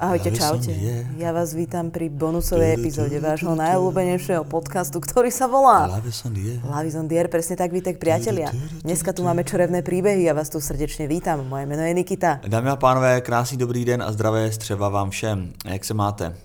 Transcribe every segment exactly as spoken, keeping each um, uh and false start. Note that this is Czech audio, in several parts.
Ahojte, čaute. Ja vás vítam pri bonusovej epizóde vášho najobľúbenejšieho podcastu, ktorý sa volá Love is on the air. Love is on the air, presne tak, vítek priatelia. Dneska tu máme čerevné príbehy a vás tu srdečne vítam. Moje meno je Nikita. Dámy a pánové, krásný dobrý den a zdravé střeva vám všem. Jak se máte?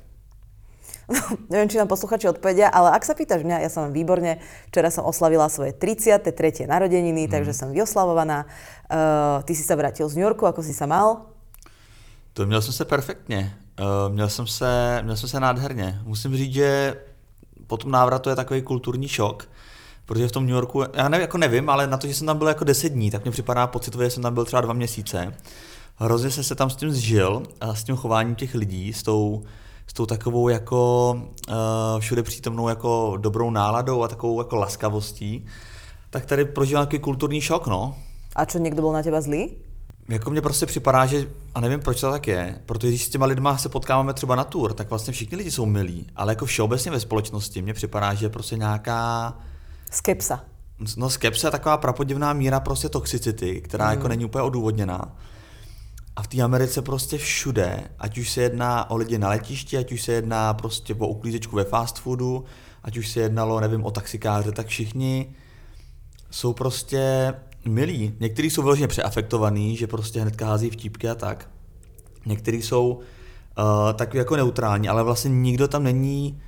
No, neviem, či nám posluchači odpovedia, ale ak sa pýtaš mňa, ja som výborne. Včera som oslavila svoje tridsiate tretie narodeniny, mm. takže som vyoslavovaná. Uh, ty si sa vrátil z New Yorku, ako si sa mal? To měl jsem se perfektně, uh, měl, jsem se, měl jsem se nádherně. Musím říct, že po tom návratu je takový kulturní šok, protože v tom New Yorku, já nevím, jako nevím, ale na to, že jsem tam byl jako deset dní, tak mě připadá pocitově, že jsem tam byl třeba dva měsíce. Hrozně jsem se tam s tím zžil a s tím chováním těch lidí, s tou, s tou takovou jako uh, všude přítomnou jako dobrou náladou a takovou jako laskavostí. Tak tady prožívám takový kulturní šok, no. A čo, někdo byl na těba zlý? Jako mně prostě připadá, že, a nevím proč to tak je, protože když s těma lidma se potkáváme třeba na tour, tak vlastně všichni lidi jsou milí, ale jako všeobecně ve společnosti mně připadá, že je prostě nějaká... Skepsa. No skepsa, taková prapodivná míra prostě toxicity, která mm. jako není úplně odůvodněná. A v té Americe prostě všude, ať už se jedná o lidi na letišti, ať už se jedná prostě o uklízečku ve fast foodu, ať už se jednalo, nevím, o taxikáře, tak všichni jsou prostě... milí. Někteří jsou vyloženě přeafektovaný, že prostě hnedka hází vtípky a tak. Někteří jsou uh, takový jako neutrální, ale vlastně nikdo tam není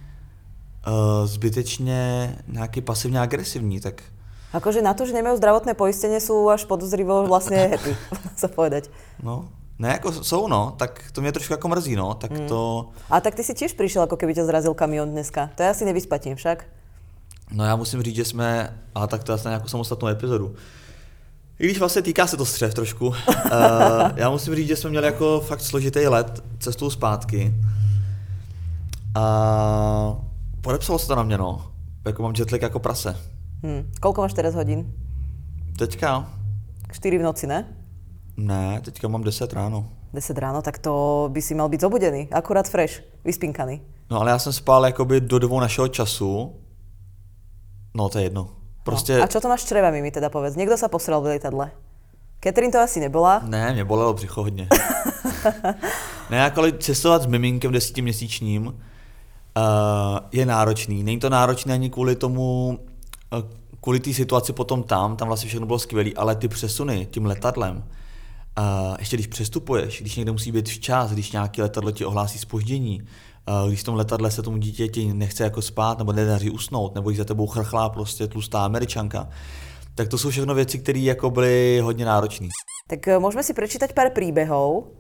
uh, zbytečně nějaký pasivně agresivní, tak... Akože na to, že nemajú zdravotné poistenie, sú až podozrivo vlastne happy, sa povedať. No, ne, jako jsou, no, tak to mě trošku jako mrzí, no, tak mm. to... A tak ty si tiež prišiel, ako keby ťa zrazil kamión dneska. To je asi nevyspatím však. No já musím říct, že jsme, ale tak to je asi na nějakou samostatnou epizodu. I když vlastně týká se to střev trošku. Uh, já musím říct, že jsme měli jako fakt složitý let cestou zpátky. A podepsalo se to na mě, no. Jako mám jetlag jako prase. Hmm. Koľko máš teraz hodín? Teďka? štyri v noci, ne? Ne, teďka mám deset ráno. deset ráno, tak to by si mal byť zobudený. Akurát fresh, vyspinkaný. No ale já jsem spal jakoby do dvou našeho času. No to je jedno. Prostě... No. A čo to máš s črevami, mi teda povedz? Niekto sa posral v lietadle? Catherine to asi nebola? Ne, mě bolelo břicho hodně. Ne, jako cestovat s miminkem desetiměsíčním uh, je náročný. Není to náročné ani kvůli tomu, uh, kvůli té situaci potom tam, tam vlastně všechno bylo skvělý, ale ty přesuny tím letadlem, uh, ještě když přestupuješ, když někde musí být včas, když nějaký letadlo ti ohlásí zpoždění, když v tom letadle se tomu dítěti nechce jako spát, nebo nedaří usnout, nebo když za tebou chrchlá prostě tlustá Američanka, tak to jsou všechno věci, které jako byly hodně náročné. Tak môžeme si prečítať pár príbehov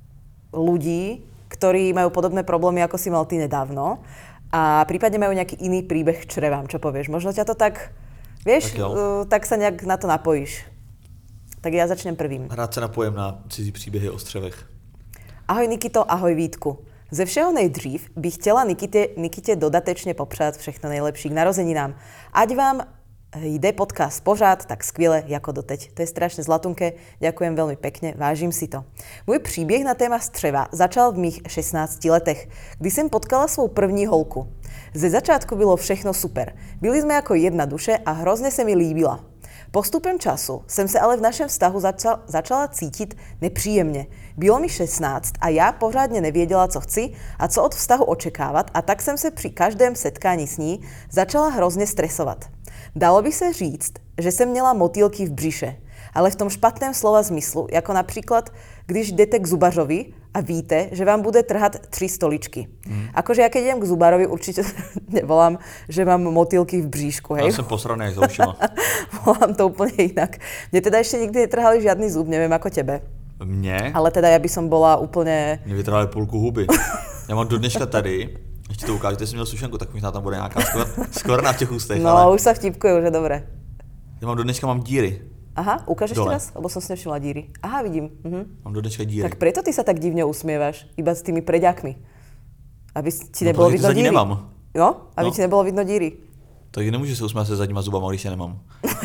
ľudí, ktorí majú podobné problémy, ako si mal ty nedávno, a prípadne majú nejaký iný príbeh k črevám, čo povieš? Možno ťa to tak, vieš, tak, uh, tak sa nejak na to napojíš. Tak ja začnem prvým. Rád sa napojem na cizí příběhy o střevech. Ahoj Nikito, ahoj Vítku. Ze všeho nejdřív bych chtěla Nikite, Nikite dodatečně popřát všechno nejlepší k narozeninám. Ať vám jde podcast pořád tak skvěle jako doteď. To je strašne zlatunké, ďakujem veľmi pekne, vážim si to. Môj príbeh na téma střeva začal v mých šestnácti letech, kdy jsem potkala svou první holku. Ze začátku bylo všechno super. Byli sme ako jedna duše a hrozne se mi líbila. Postupem času jsem se ale v našem vztahu začal, začala cítit nepříjemně. Bylo mi šestnáct a já pořádně nevěděla, co chci a co od vztahu očekávat, a tak jsem se při každém setkání s ní začala hrozně stresovat. Dalo by se říct, že jsem měla motýlky v břiše, ale v tom špatném slova zmyslu, jako například, když jdete k zubařovi a víte, že vám bude trhat tři stoličky. Mm. Akože ja keď idem k zubarovi, určite nevolám, že mám motýlky v bříšku, hej? Ja som posraný za ušima. Volám to úplne inak. Mne teda ešte nikdy netrhali žiadny zub, neviem ako tebe. Mne? Ale teda ja by som bola úplne... Mne vytrhali půlku huby. Ja mám do dneška tady, ešte to ukážu, ty som měl sušenku, tak možná tam bude nejaká skor, skvrna v těch ústech. No, ale... už sa vtipkuje, už je dobré. Ja mám do dneška mám díry. Aha, ukáž ešte raz? Lebo som si nevšimla díry. Aha, vidím. Mhm. Mám do dneška díry. Tak preto ty sa tak divne usmievaš, iba s tými preďakmi. Aby ti nebolo no, vidno díry. Nemám. No, aby no. ti nebolo vidno díry. Tak nemůžu se usmát se zadníma zubama, když je nemám.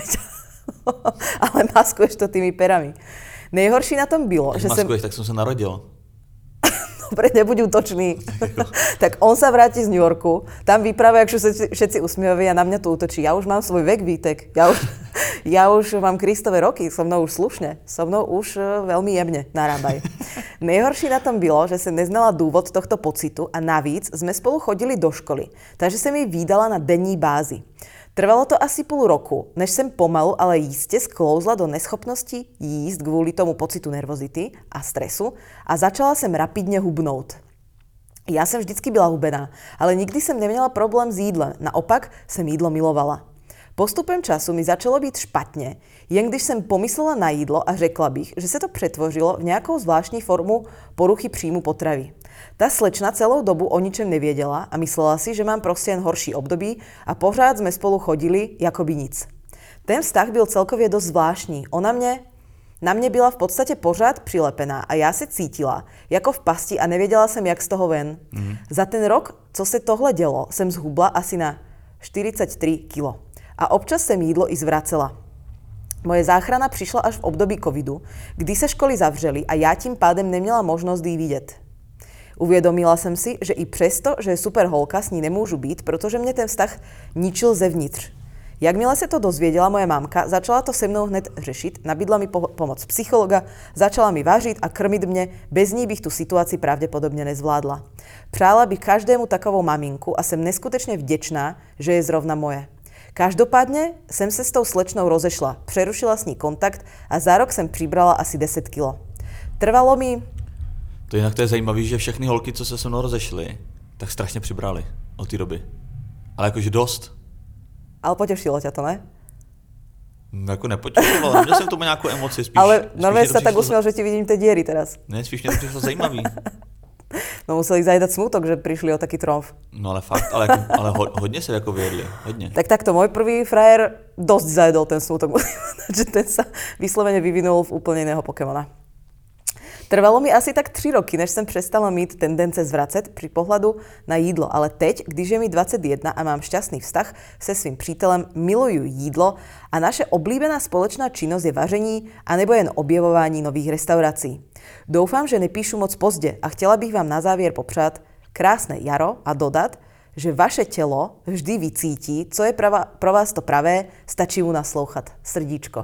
Ale maskuješ to tými perami. Nejhorší na tom bylo, Až že maskuješ, sem... tak som sa narodil. Dobre, nebuď útočný. Tak on sa vráti z New Yorku, tam vypráva, jak všetci, všetci usmievaví a na mňa to útočí. Ja už mám svoj vek, Vítek. Ja už, Ja už mám Kristove roky, so mnou už slušne, so mnou už veľmi jemne narábaj. Nejhorší na tom bylo, že som neznala dôvod tohto pocitu a navíc sme spolu chodili do školy, takže som jej vídala na denní bázi. Trvalo to asi půl roku, než jsem pomalu, ale jistě sklouzla do neschopnosti jíst kvůli tomu pocitu nervozity a stresu a začala jsem rapidně hubnout. Já jsem vždycky byla hubená, ale nikdy jsem neměla problém s jídlem, naopak jsem jídlo milovala. Postupem času mi začalo být špatně, jen když jsem pomyslela na jídlo a řekla bych, že se to přetvořilo v nějakou zvláštní formu poruchy příjmu potravy. Ta slečna celou dobu o ničem nevěděla a myslela si, že mám prostě jen horší období a pořád jsme spolu chodili, jako by nic. Ten vztah byl celkově dost zvláštní. Ona mě, na mě byla v podstatě pořád přilepená a já se cítila jako v pasti a nevěděla jsem, jak z toho ven. Mm. Za ten rok, co se tohle dělo, jsem zhubla asi na štyridsaťtri kilo. A občas jsem jídlo i zvracela. Moje záchrana přišla až v období covidu, kdy se školy zavřely a já tím pádem neměla možnost jí vidět. Uvědomila jsem si, že i přesto, že je super holka, s ní nemůžu být, protože mě ten vztah ničil zevnitř. Jakmile se to dozvěděla moje mámka, začala to se mnou hned řešit, nabídla mi po- pomoc psychologa, začala mi vařit a krmit mě, bez ní bych tu situaci pravděpodobně nezvládla. Přála bych každému takovou maminku a jsem neskutečně vděčná, že je zrovna moje. Každopádně jsem se s tou slečnou rozešla, přerušila s ní kontakt a za rok jsem přibrala asi deset kilo. Trvalo mi... To jinak to je zajímavé, že všechny holky, co se se mnou rozešly, tak strašně přibrali od té doby. Ale jakože dost. Ale potešilo ťa to, ne? No, jako nepotešilo, ale měl jsem k tomu nějakou emoci. Spíš, ale normálně sa tak usmiel, za... že ti vidím tie diery teraz. Ne, spíš mě to přišlo zajímavý. No museli zajedať smutok, že prišli o taký tromf. No ale fakt, ale, jako, ale ho, hodně se jako vyjedli, hodně. Tak takto, môj prvý frajer dosť zajedol ten smutok, že ten sa vyslovene vyvinul v úplne iného Pokémona. Trvalo mi asi tak tři roky, než jsem přestala mít tendence zvracet při pohledu na jídlo, ale teď, když je mi dvacet jedna a mám šťastný vztah se svým přítelem, miluju jídlo a naše oblíbená společná činnost je vaření anebo jen objevování nových restaurací. Doufám, že nepíšu moc pozdě a chtěla bych vám na závěr popřát krásné jaro a dodat, že vaše tělo vždy vycítí, co je prava, pro vás to pravé, stačí mu naslouchat. Srdíčko.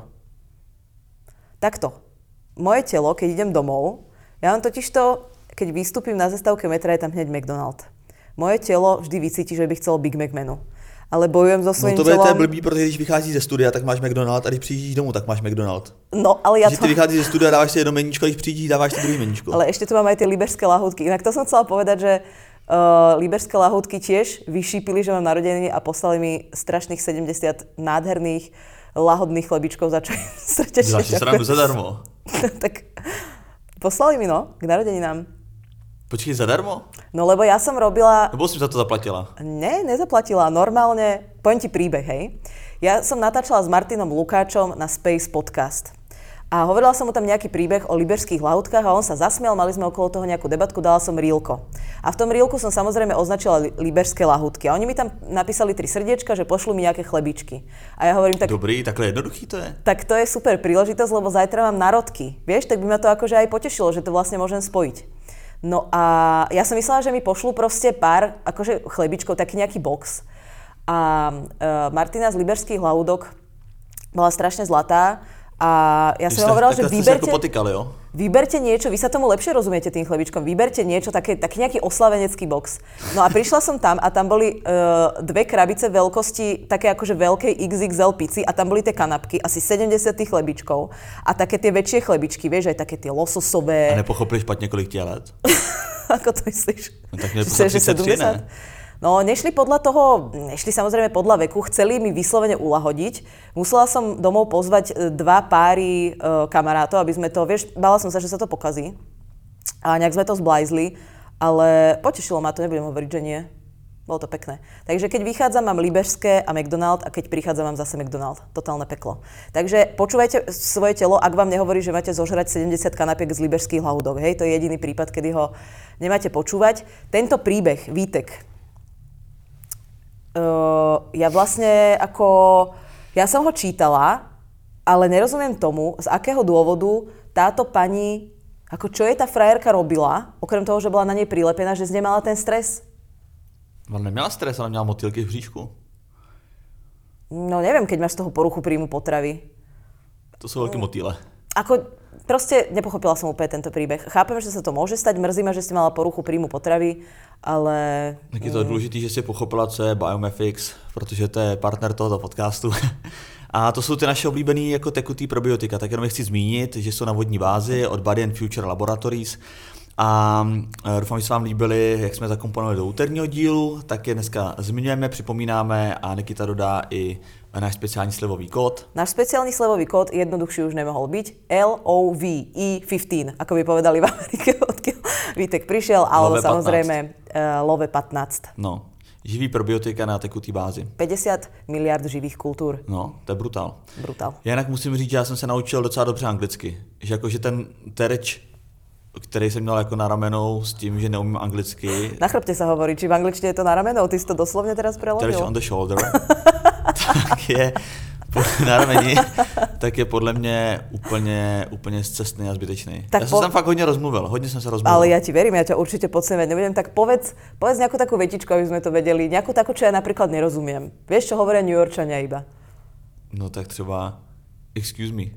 Takto. Moje telo, keď idem domov, ja mám totiž to, keď vystúpim na zastávke metra, je tam hneď McDonald. Moje telo vždy vycítí, že by chcelo Big Mac menu. Ale bojujem so svojím no to telom. To je blbý, protože když vycházíš ze studia, tak máš McDonald a když přijíždíš domů, tak máš McDonald. No, ale ja když to... ty vycházíš ze studia, dáváš si jedno meníčko, když přijíždíš, dáváš si druhý meníčko. Ale ešte tu mám aj tie liberské lahôdky. Inak to som chcela povedať, že uh, liberské lahôdky tiež vyšípili, že mám narodeniny a poslali mi strašných sedemdesiat nádherných lahodných chlebičkov, za čo im srdečne Děláš si srandu zadarmo. Tak poslali mi, no, k narodeninám. Počkej, zadarmo? No lebo ja som robila... Nebo si za to zaplatila? Ne, nezaplatila. Normálne, poviem ti príbeh, hej. Ja som natáčala s Martinom Lukáčom na Space podcast. A hovorila som mu tam nejaký príbeh o liberských lahúdkach a on sa zasmial, mali sme okolo toho nejakú debatku, dala som rílko. A v tom rílku som samozrejme označila li- liberské lahúdky. A oni mi tam napísali tri srdiečka, že pošlu mi nejaké chlebičky. A ja hovorím tak... Dobrý, takhle jednoduchý to je. Tak to je super príležitosť, lebo zajtra mám narodky. Vieš, tak by ma to akože aj potešilo, že to vlastne môžem spojiť. No a ja som myslela, že mi pošlú proste pár akože chlebičkov, taký nejaký box. A e, Martina z liberských lahúdok bola strašne zlatá. A ja som hovorila, že vyberte, potýkali, jo? vyberte niečo, vy sa tomu lepšie rozumiete tým chlebičkom, vyberte niečo, také, taký nejaký oslavenecký box. No a prišla som tam a tam boli uh, dve krabice veľkosti, také akože veľkej iks iks el pici a tam boli tie kanapky, asi sedemdesiat chlebičkov a také tie väčšie chlebičky, vieš, aj také tie lososové. A nepochopili špatne, kolik ti je let? Ako to myslíš? No tak nepochopili sedemdesiat? No, nešli podľa toho, nešli samozrejme podľa veku, chceli mi vyslovene ulahodiť. Musela som domov pozvať dva páry e, kamarátov, aby sme to, vieš, bála som sa, že sa to pokazí. A nejak sme to zblajzli, ale potešilo ma to, nebudem hovoriť, že nie. Bolo to pekné. Takže keď vychádzam, mám liberské a McDonald a keď prichádzam, mám zase McDonald. Totálne peklo. Takže počúvajte svoje telo, ak vám nehovorí, že máte zožrať sedemdesiat kanapiek z liberských lahúdok. Hej, to je jediný prípad, kedy ho nemáte počúvať. Tento príbeh, Vítek, Uh, ja vlastne ako, ja som ho čítala, ale nerozumiem tomu, z akého dôvodu táto pani, ako čo jej tá frajerka robila, okrem toho, že bola na nej prilepená, že z nej mala ten stres. Ona neměla stres, ale měla motýlky v bříšku. No neviem, keď máš z toho poruchu príjmu potravy. To sú veľké motýle. Ako, proste nepochopila som úplne tento príbeh. Chápem, že sa to môže stať, mrzí ma, že ste mala poruchu príjmu potravy, ale... Tak je to mm. důležitý, že si pochopila, co je Biomefix, protože to je partner tohoto podcastu. A to jsou ty naše oblíbený jako tekutý probiotika. Tak jenom je chci zmínit, že jsou na vodní bázi od Body and Future Laboratories. A doufám, že se vám líbily, jak jsme zakomponovali do úterního dílu, tak je dneska zmiňujeme, připomínáme a Nikita dodá i náš speciální slevový kód. Náš speciálny slevový kód jednoduchší už nemohol byť. L O V E pätnásť, ako by povedali v Amerike, odkiaľ Vítek prišiel, alebo samozrejme uh, Love pätnásť. No, živý probiotika na tekutý bázi. päťdesiat miliard živých kultúr. No, to je brutál. Brutál. Já jinak musím říct, že já jsem se naučil docela dobře anglicky. Že jakože ten terč, který jsem měl jako na ramenou s tím, že neumím anglicky. Na chrbte sa hovorí, či v angličtine je to na ramenou? Ty si to doslovne teraz preložil? Terč on the shoulder. Tak je na rameni, tak je podle mě úplně, úplně zcestný a zbytečný. Tak já po... jsem tam fakt hodně rozmluvil, hodně jsem se rozmluvil. Ale ja ti verím, ja ťa určite podceňovať nebudem, tak povedz, povedz nejakú takú vetičku, aby sme to vedeli, nejakú takú, čo ja napríklad nerozumiem. Vieš, čo hovoria New Yorkčania iba? No tak třeba, excuse me.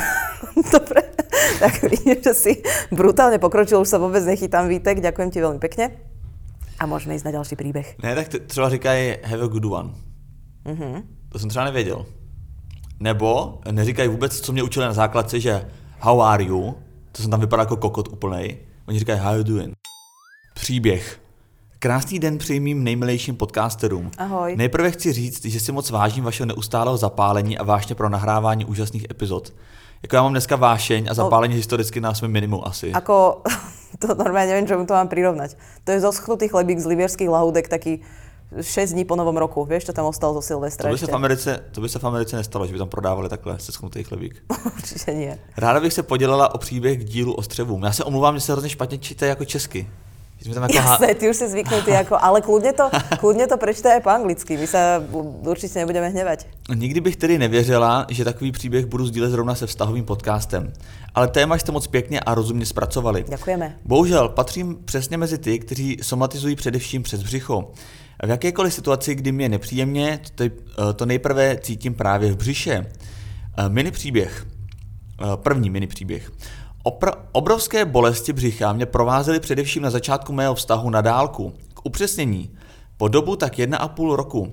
Dobre, tak vidím, že si brutálne pokročil, už sa vôbec nechytám, Vítek, ďakujem ti veľmi pekne. A môžeme ísť na ďalší príbeh. Ne, tak t- třeba říkají have a good one. Mhm. To jsem třeba nevěděl. Nebo neříkají vůbec, co mě učili na základce, že how are you, to jsem tam vypadal jako kokot úplnej. Oni říkají how you doing. Příběh. Krásný den přeji mým nejmilejším podcasterům. Ahoj. Nejprve chci říct, že si moc vážím vašeho neustálého zapálení a vášně pro nahrávání úžasných epizod. Jako já mám dneska vášeň a zapálení no, historicky na svém minimu asi. Ako, to normálne neviem, čo mu to mám prirovnať. To je zoschnutý chlebík z libierských lahúdek, taký šesť dní po novom roku. Vieš, čo tam ostalo zo Silvestra to by, se v Americe, to by se v Americe nestalo, že by tam prodávali takhle seschnutý chlebík. Určitě nie. Ráda bych se podělila o příběh k dílu o střevům. Já se omluvám, že se hrozně špatně číte jako česky. Tam jako Jasné, ha- ty už si zvyknutý, jako, ale kľudne to, kľudne to prečítaj aj po anglicky. My sa určitě nebudeme hnevať. Nikdy bych tedy nevěřila, že takový příběh budu sdílet zrovna se vztahovým podcastem. Ale téma jste moc pěkně a rozumně zpracovali. Děkujeme. Bohužel patřím přesně mezi ty, kteří somatizují především přes břicho. V jakékoliv situaci, kdy mi je nepříjemně, to, to nejprve cítím právě v břiše. Mini příběh. První mini příběh. Opr- obrovské bolesti břicha mě provázely především na začátku mého vztahu na dálku. K upřesnění. Po dobu tak jedna a půl roku.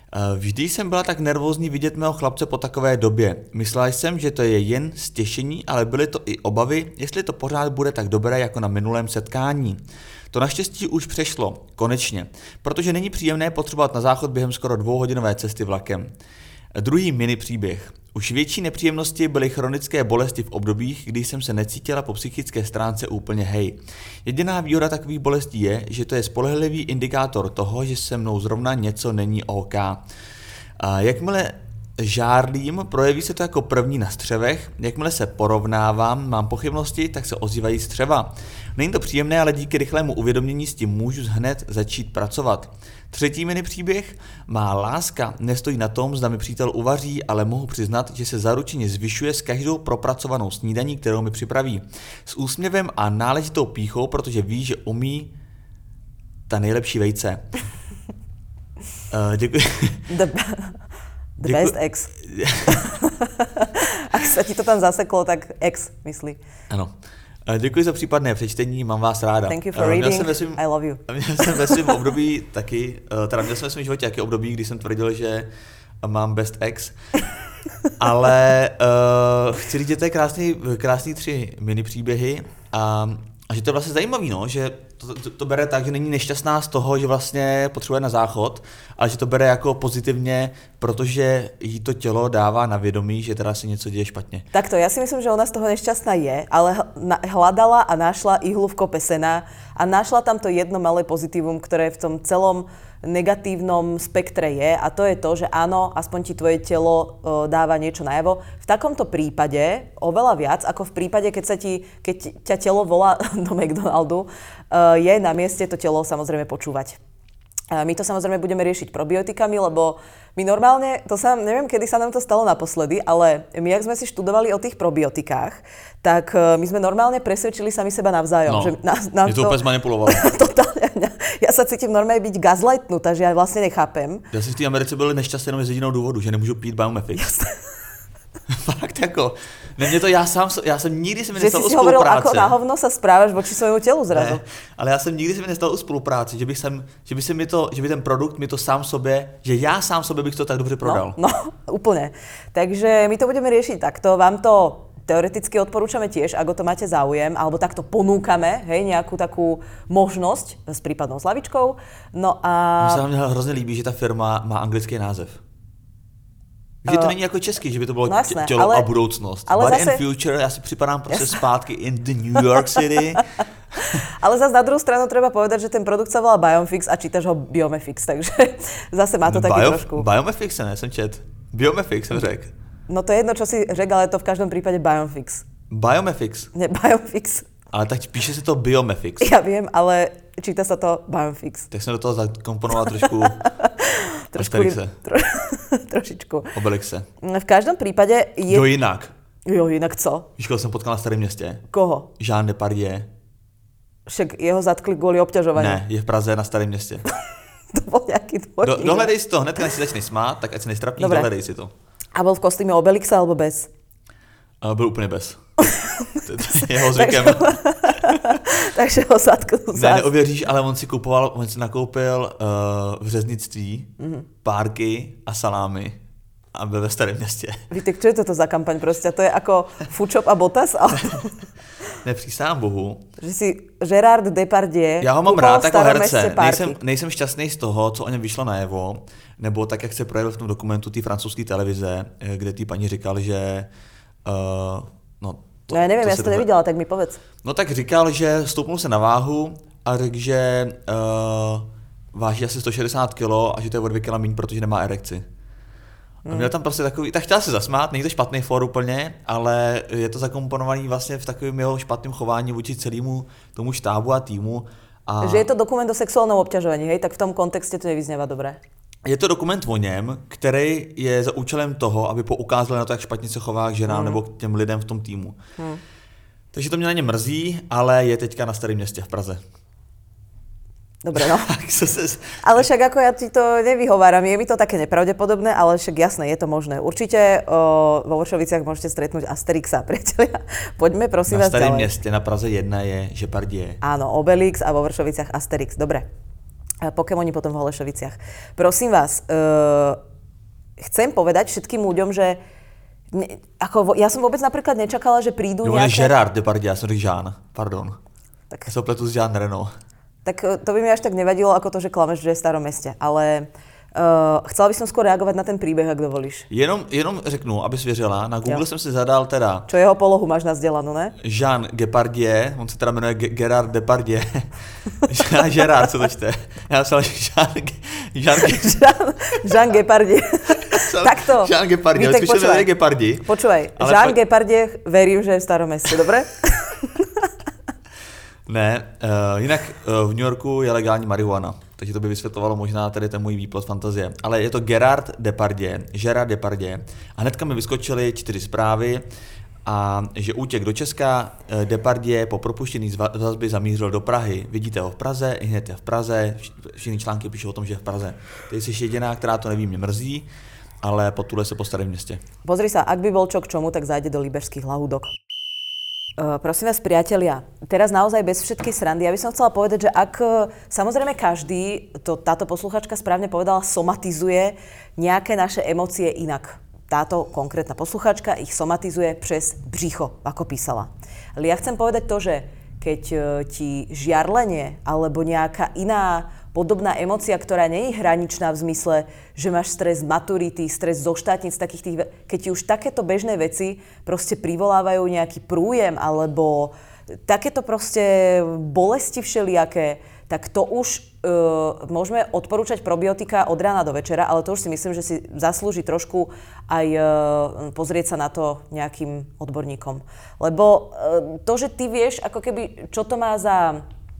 Vždy jsem byla tak nervózní vidět mého chlapce po takové době. Myslela jsem, že to je jen stěšení, ale byly to i obavy, jestli to pořád bude tak dobré jako na minulém setkání. To naštěstí už přešlo, konečně, protože není příjemné potřebovat na záchod během skoro dvouhodinové cesty vlakem. Druhý mini příběh. Už větší nepříjemnosti byly chronické bolesti v obdobích, kdy jsem se necítila po psychické stránce úplně hej. Jediná výhoda takových bolestí je, že to je spolehlivý indikátor toho, že se mnou zrovna něco není OK. A jakmile žárlím, projeví se to jako první na střevech, jakmile se porovnávám, mám pochybnosti, tak se ozývají střeva. Není to příjemné, ale díky rychlému uvědomění s tím můžu hned začít pracovat. Třetí mini příběh. Má láska nestojí na tom, zda mi přítel uvaří, ale mohu přiznat, že se zaručeně zvyšuje s každou propracovanou snídaní, kterou mi připraví. S úsměvem a náležitou pýchou, protože ví, že umí ta nejlepší vejce. uh, děkuji. The, the best ex. Ak sa ti to tam zaseklo, tak ex myslí. Ano. Děkuji za případné přečtení, mám vás ráda. Thank you for reading, jsem ve svým, I love you. Měl jsem ve svém období taky, teda měl jsem ve svém životě taky období, kdy jsem tvrdil, že mám best ex, ale uh, chci říct, že to je krásný, krásný tři mini příběhy a, a že to je vlastně zajímavý, no, že to, to, to bere tak, že není nešťastná z toho, že vlastně potřebuje na záchod, ale že to bere jako pozitivně, protože jí to tělo dává na vědomí, že teda se něco děje špatně. Takto, ja si myslím, že ona z toho nešťastná je, ale hľadala a našla ihlu v kope sena a našla tam to jedno malé pozitívum, ktoré v tom celom negatívnom spektre je, a to je to, že áno, aspoň ti tvoje telo uh, dáva niečo najavo. V takomto prípade oveľa viac, ako v prípade, keď sa ti, keď ťa telo volá do McDonaldu, uh, je na mieste to telo samozrejme počúvať. My to samozrejme budeme riešiť probiotikami, lebo my normálne, to sa, neviem, kedy sa nám to stalo naposledy, ale my, ak sme si študovali o tých probiotikách, tak my sme normálne presvedčili sami seba navzájom. No, že nás, nám je to, to úplne zmanipulovalo. Totálne. Ja sa cítim normálne byť gaslightnutá, že ja vlastne nechápem. Ja si v té Americe byl nešťastný jenom z jediného důvodu, že nemůžu pít Biomefix. Fakt jako, ne, mě to já sám, já jsem nikdy si mi nestal o spolupráci. Že si spolupráci. hovoril, ako na hovno sa správaš voči svojmu telu zrazu. Ne, ale já jsem nikdy si mi nestal o spolupráci, že bych sem, že by se mi to, že by ten produkt mi to sám sobě, že já sám sobě bych to tak dobře prodal. No, no úplne. Takže my to budeme riešiť takto, vám to teoreticky odporúčame tiež, ak o to máte záujem, alebo takto ponúkame, hej, nejakú takú možnosť s prípadnou slavičkou. No a... Mně se hrozně líbí, že ta firma má anglický název. Že to není jako český, že by to bylo no jasné, tělo ale, a budoucnost. Ale Body zase, and future, já si připadám prostě jasné. Zpátky in the New York City. Ale zase na druhou stranu treba povedať, že ten produkt sa volá Biomfix a čítaš ho Biomefix, takže zase má to no, taky bio, trošku. Biomefix ne, jsem čet. Biomefix jsem řekl. No to je jedno, čo si řekl, ale to v každom prípade Biomfix. Biomefix? Ne, Biomfix. Ale tak píše se to Biomefix. Ja viem, ale číta sa to Biomfix. Tak jsem do toho zakomponoval trošku trošku tro, trošičku. Obelixe. V každom prípade je... Jo jinak. Jo, jinak co? Víš, koho jsem potkal na Starém městě? Koho? Jean Depardieu. Však jeho zatkli kvôli obťažovaniu. Ne, je v Praze na Starém městě. To bol nejaký dvorník. Do, dohledej si to, hnedka než si začneš smát, tak ať si nestrapníš, dohledej si to. A bol v kostýme Obelixa alebo bez? A byl úplně bez. Jeho zvykem. Takže ho zatknul zás. Ne, neuvěříš, ale on si kupoval, on si nakoupil uh, v řeznictví mm-hmm. párky a salámy a byl ve Starém městě. Víte, čo je toto za kampaň prostě? To je jako Foodshop a Botas? Ale... Nepřísám bohu. Že si Gérard Depardieu já ho mám rád jako herce. Nejsem, nejsem šťastný z toho, co o něm vyšlo najevo, nebo tak, jak se projevil v tom dokumentu té francouzské televize, kde ty paní říkal, že uh, no, to, no já nevím, to já jsem to neviděla, tak mi povedz. No tak říkal, že stoupnul se na váhu a řekl, že uh, váží asi sto šedesát kilo a že to je o dvě kila míň, protože nemá erekci. A měl tam prostě takový, tak chtěl se zasmát, není to špatný for úplně, ale je to zakomponovaný vlastně v takovém jeho špatném chování vůči celému tomu štábu a týmu. A... Že je to dokument o sexuálnom obťažovaní, hej? Tak v tom kontexte to nevyzněvá dobré. Je to dokument o něm, který je za účelem toho, aby poukázal na to, jak špatně se chová k ženám hmm. nebo k těm lidem v tom týmu. Hmm. Takže to mě na ně mrzí, ale je teďka na Starém městě v Praze. Dobre, no. Ale však ako ja ti to nevyhováram, je mi to také nepravdepodobné, ale však jasné, je to možné. Určite o, vo Vršoviciach môžete stretnúť Asterixa, priatelia. Poďme prosím na vás ďalej. Na Starém městě na Praze jedna je Depardieu. Áno, Obelix a vo Vršoviciach Asterix. Dobre. Pokémoni potom v Holešoviciach. Prosím vás, uh, chcem povedať všetkým ľuďom, že ne, ako, ja som vôbec napríklad nečakala, že prídu no, nejaké... No Gérard Depardieu, ja som řekl Jean, pardon. Tak... Ja som pletu s Jean Reno. Tak to by mi až tak nevadilo, ako to, že klameš, že je v Starom meste. Ale uh, chcela by som skôr reagovať na ten príbeh, ak dovolíš. Jenom, jenom řeknu, aby svěřila, na Google jo. jsem si zadal teda... Čo jeho polohu máš nazdělanou, ne? Jean Depardieu, on se teda jmenuje G- Gérard Depardieu. Jean Gérard, co to čte? Já psal Jean... Jean, Jean, Jean Depardieu. Takto. Jean Depardieu, Vítek, spíš to Gepardi. Počúvaj, ale Jean fa... Depardieu, verím, že je v Starom meste, dobre? Ne, uh, jinak uh, v New Yorku je legální marihuana, takže to by vysvětlovalo možná tady ten můj výplod fantazie. Ale je to Gérard Depardieu, Gérard Depardieu. A hnedka mi vyskočily čtyři zprávy, a že útěk do Česka, uh, Depardieu po propuštění z vazby zamířil do Prahy. Vidíte ho v Praze, i hned je v Praze, všichni články píšou o tom, že je v Praze. Ty jsi jediná, která to neví, mě mrzí, ale potuluje se po Starém městě. Pozri sa, ak by bol čo k čomu, tak zájde do Líberských lahúdok. Uh, prosím vás, priatelia, teraz naozaj bez všetkej srandy, ja by som chcela povedať, že ak samozrejme každý, to táto posluchačka správne povedala, somatizuje nejaké naše emócie inak. Táto konkrétna posluchačka ich somatizuje přes břicho, ako písala. Ale ja chcem povedať to, že keď ti žiarlenie alebo nejaká iná podobná emócia, ktorá nie je hraničná v zmysle, že máš stres z maturity, stres zo štátnic, takých tých, keď ti už takéto bežné veci proste privolávajú nejaký prújem alebo takéto proste bolesti všelijaké, tak to už uh, môžeme odporúčať probiotika od rána do večera, ale to už si myslím, že si zaslúži trošku aj uh, pozrieť sa na to nejakým odborníkom. Lebo uh, to, že ty vieš, ako keby, čo to má za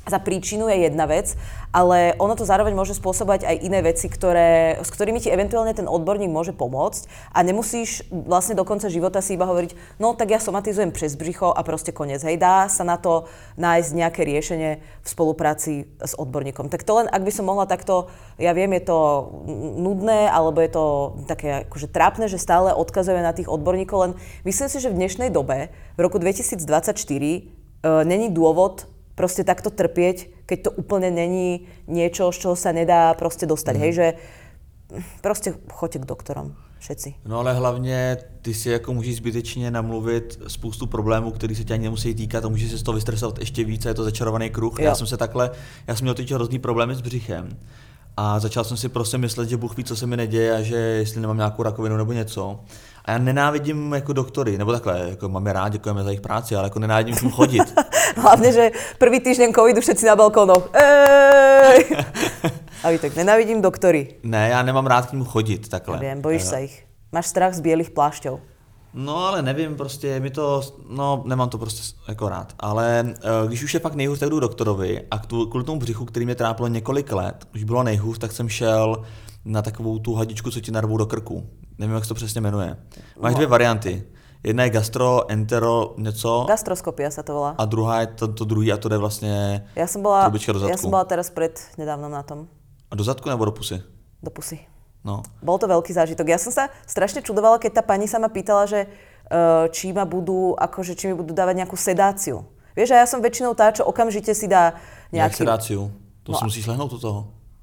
za príčinu je jedna vec, ale ono to zároveň môže spôsobovať aj iné veci, ktoré, s ktorými ti eventuálne ten odborník môže pomôcť a nemusíš vlastne do konca života si iba hovoriť, no tak ja somatizujem přes břicho a proste koniec. Hej, dá sa na to nájsť nejaké riešenie v spolupráci s odborníkom. Tak to len, ak by som mohla takto, ja viem, je to nudné, alebo je to také akože trápne, že stále odkazujeme na tých odborníkov, len myslím si, že v dnešnej dobe, v roku dvetisícdvadsaťštyri, e, není dôvod proste takto trpieť, keď to úplne není niečo, z čoho sa nedá proste dostať. Mm. Hej, že proste choďte k doktorom, všetci. No ale hlavně ty si jako můžeš zbytečně namluvit spoustu problémů, který se tě ani nemusí týkat a můžeš se z toho vystresovat ještě více, je to začarovaný kruh. Jo. Já jsem se takhle, já jsem měl teď hrozný problémy s břichem a začal jsem si prostě myslet, že Bůh ví, co se mi neděje a že jestli nemám nějakou rakovinu nebo něco. A já nenávidím jako doktory, nebo takhle, jako máme rád, děkujeme za jejich práci, ale jako nenávidím tím chodit. Hlavne, že prvý týždeň covidu všetci na balkónoch. Ej! A vy tak, nenávidím doktory. Ne, já nemám rád k ním chodit, takhle. Nevím, bojíš se jich. Máš strach z bělých plášťov. No ale nevím, prostě mi to, no nemám to prostě jako rád. Ale když už je fakt nejhůř, tak jdu doktorovi a kvůli tomu břichu, který mě trápilo několik let, už bylo nejhůř, tak jsem šel na takovou tu hadičku, co ti narvou do krku. Nevím, jak se to přesně jmenuje. Máš no. dvě varianty. Jedna je gastro, entero, něco. Gastroskopia sa to volá. A druhá je to, to druhý a to jde vlastně ja som bola, trubička do zadku. Ja som bola teraz pred nedávnom na tom. A do zadku nebo do pusy? Do pusy. No. Bol to veľký zážitok. Ja som sa strašne čudovala, keď tá pani sa ma pýtala, že uh, či ma budú, akože či mi budú dávať nejakú sedáciu. Vieš, a ja som väčšinou tá, čo okamžite si dá nejaký... Jak sedáciu? To no. si musíš lehnúť do toho.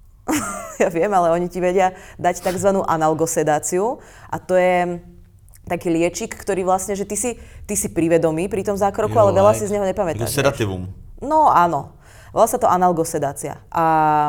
Ja viem, ale oni ti vedia dať takzvanú analgosedáciu a to je taký liečik, ktorý vlastne, že ty si, ty si privedomý pri tom zákroku, jo, ale veľa si z neho nepamätáš. Sedativum. No áno. Volá sa to analgosedácia. A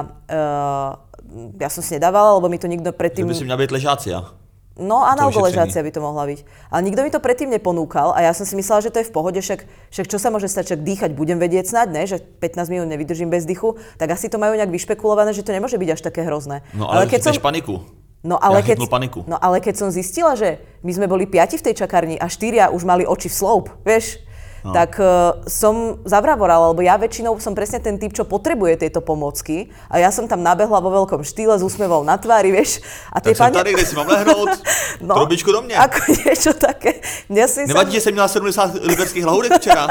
uh, ja som si nedávala, lebo mi to nikto predtým... Že by si mňa byť ležácia. No, analgoležácia by to mohla byť. Ale nikto mi to predtým neponúkal a ja som si myslela, že to je v pohode, však, však čo sa môže stať, však dýchať budem vedieť snáď, ne? Že pätnásť minút nevydržím bez dýchu, tak asi to majú nejak vyšpekulované, že to nemôže byť až také hrozné. No ale, ale keď som... paniku. No ale, ja keď, paniku. no ale keď som zistila, že my sme boli piati v tej čakárni a štyria už mali oči v sloup, vieš, no. tak uh, som zavravorala, lebo ja väčšinou som presne ten typ, čo potrebuje tieto pomôcky a ja som tam nabehla vo veľkom štýle s úsmevom na tvári, vieš. A tak som pani... tady, kde si mám lehnout, no, trubičku do mňa. Ako niečo také. Ja si Nevadí, som... že som měla sedemdesiat liberských lahůdek včera.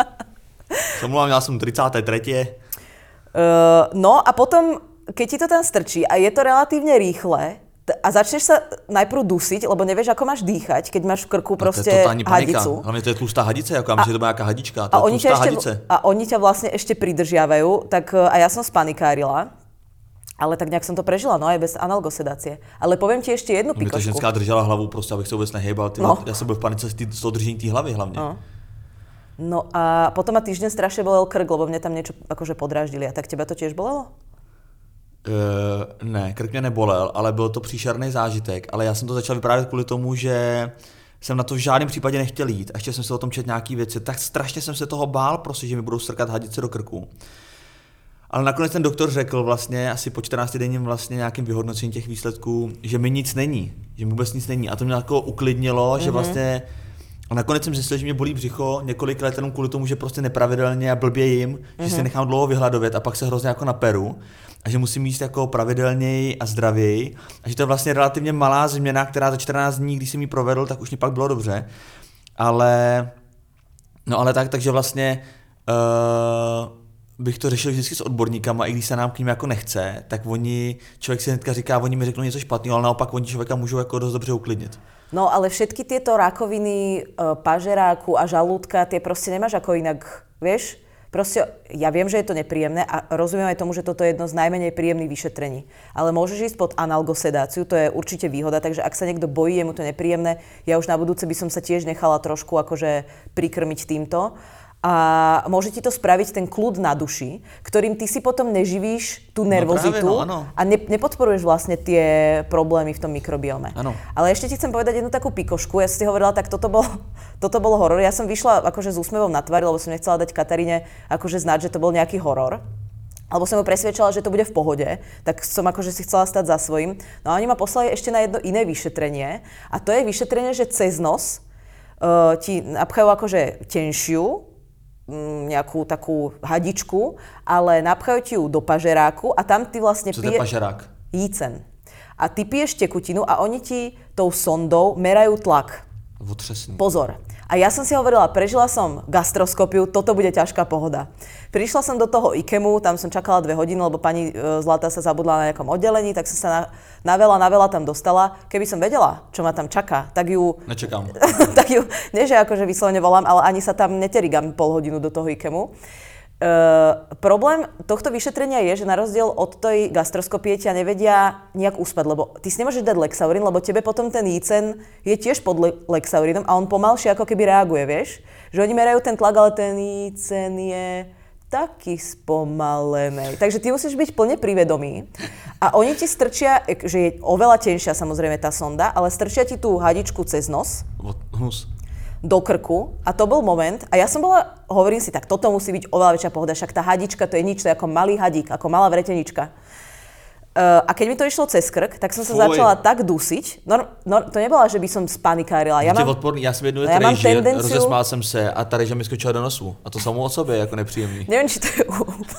Som mluvám, ja som tridsiate tretie Uh, no a potom, keď ti to tam strčí a je to relatívne rýchle, a začneš sa najprv dusiť, lebo nevieš, ako máš dýchať, keď máš v krku proste no, hadicu. Hlavne to je tlustá hadica, ako ja myslím, že to má nejaká hadička. To a, je oni tlustá ešte, hadice. a oni ťa vlastne ešte pridržiavajú, tak a ja som spanikárila, ale tak nejak som to prežila, no aj bez analgosedácie. Ale poviem ti ešte jednu pikošku. Mne ta ženská držala hlavu, proste, abych sa vôbec nehejbal. No. Ja som bol v panice z toho držení tý hlavy hlavne. No. no a potom ma týždeň strašne bolel krk, lebo mne tam niečo akože podráždili. A tak teba to tiež bolelo? Uh, ne, krk mě nebolel, ale byl to příšerný zážitek, ale já jsem to začal vyprávět kvůli tomu, že jsem na to v žádném případě nechtěl jít a ještě jsem se o tom četl nějaký věci, tak strašně jsem se toho bál, prostě, že mi budou strkat hadice do krku. Ale nakonec ten doktor řekl vlastně asi po čtrnácti denním vlastně nějakým vyhodnocení těch výsledků, že mi nic není, že mi vůbec nic není a to mě jako uklidnilo, mm-hmm. že vlastně a nakonec jsem zjistil, že mě bolí břicho několik let jenom kvůli tomu, že prostě nepravidelně a blbě jim, mm-hmm. že si nechám dlouho vyhladovět a pak se hrozně jako naperu a že musím jíst jako pravidelněji a zdravěji a že to je vlastně relativně malá změna, která za čtrnáct dní, když jsem ji provedl, tak už mi pak bylo dobře. Ale, no ale tak, takže vlastně uh, bych to řešil vždycky s odborníkama, i když se nám k ním jako nechce, tak oni, člověk si hnedka říká, oni mi řeknou něco špatného, ale naopak oni člověka můžou jako dost dobře uklidnit. No ale všetky tieto rakoviny uh, pažeráku a žalúdka, tie proste nemáš ako inak, vieš? Proste ja viem, že je to nepríjemné a rozumiem aj tomu, že toto je jedno z najmenej príjemných vyšetrení. Ale môžeš ísť pod analgosedáciu, to je určite výhoda, takže ak sa niekto bojí, je mu to nepríjemné, ja už na budúce by som sa tiež nechala trošku akože prikrmiť týmto. A môže ti to spraviť ten kľud na duši, ktorým ty si potom neživíš tú nervozitu no práve, no, a ne, nepodporuješ vlastne tie problémy v tom mikrobiome. Ano. Ale ešte ti chcem povedať jednu takú pikošku. Ja som si hovorila, tak toto bol, toto bol horor. Ja som vyšla akože s úsmevom na tvári, lebo som nechcela dať Kataríne akože znať, že to bol nejaký horor. Alebo som ju presvedčala, že to bude v pohode, tak som akože si chcela stať za svojím. No a oni ma poslali ešte na jedno iné vyšetrenie a to je vyšetrenie, že cez nos uh, ti napchajú akože tenšiu nejakú takú hadičku, ale napchajú ti ju do pažeráku a tam ty vlastne piješ... Co to je pažerák? Jícen. A ty piješ tekutinu a oni ti tou sondou merajú tlak. Otřesný. Pozor. A ja som si hovorila, prežila som gastroskopiu, toto bude ťažká pohoda. Prišla som do toho IKEMu, tam som čakala dve hodiny, lebo pani Zlata sa zabudla na nejakom oddelení, tak som sa na, na veľa, na veľa tam dostala. Keby som vedela, čo ma tam čaká, tak ju... Nečakám. tak ju, nie že akože vyslovene volám, ale ani sa tam neterigam pol hodinu do toho IKEMu. Uh, problém tohto vyšetrenia je, že na rozdiel od tej gastroskopie ťa nevedia nejak uspať, lebo ty si nemôžeš dať Lexaurin, lebo tebe potom ten jícen je tiež pod le- Lexaurinom a on pomalšie ako keby reaguje, vieš? Že oni merajú ten tlak, ale ten jícen je taký spomalený. Takže ty musíš byť plne privedomý a oni ti strčia, že je oveľa tenšia samozrejme tá sonda, ale strčia ti tú hadičku cez nos. Hnus. Do krku a to bol moment a ja som bola, hovorím si, tak toto musí byť oveľa väčšia pohoda, však tá hadička to je nič, to je ako malý hadík, ako malá vretenička. Uh, a keď mi to išlo cez krk, tak som sa Fuj. začala tak dusiť, no, no to nebola, že by som spanikárila. Ja, mám, odporný, já jsem jednou ja režii, tendenciu... rozesmál jsem se a ta reža mi skočila do nosu a to samo o sobě je jako nepříjemný. Neviem, či to je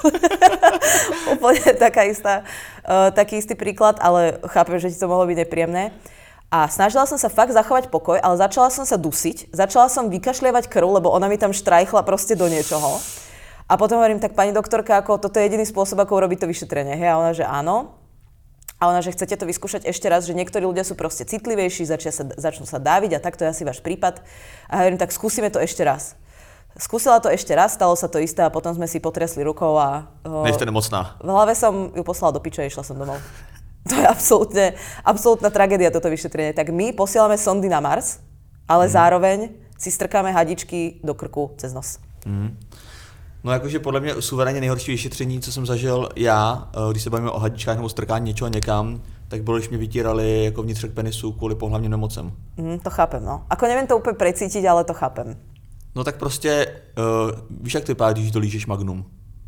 úplne taká istá, uh, taký istý príklad, ale chápem, že ti to mohlo byť nepríjemné. A snažila som sa fakt zachovať pokoj, ale začala som sa dusiť, začala som vykašlievať krv, lebo ona mi tam štrajchla proste do niečoho. A potom hovorím, tak pani doktorka, ako toto je jediný spôsob, ako urobiť to vyšetrenie. Hej, a ona, že áno. A ona, že chcete to vyskúšať ešte raz, že niektorí ľudia sú proste citlivejší, začia sa, začnú sa dáviť a takto je asi váš prípad. A hovorím, tak skúsime to ešte raz. Skúsila to ešte raz, stalo sa to isté a potom sme si potriasli rukou a... Uh, Nejste nemocná. V hlave som ju poslala do piče a išla som domov. To je absolútne, absolútna tragédia toto vyšetrenie. Tak my posielame sondy na Mars, ale mm. zároveň si strkáme hadičky do krku cez nos. Mm. No jakože podle mě suverénně nejhorší vyšetření, co jsem zažil já, když se bavíme o hadičkách nebo strkání něčeho někam, tak bylo, když mě vytírali jako vnitřek penisu kvůli pohlavním nemocem. Mm, to chápem, no. Ako neviem to úplně precítiť, ale to chápem. No tak prostě, uh, víš jak to vypadá, když dolížeš Magnum?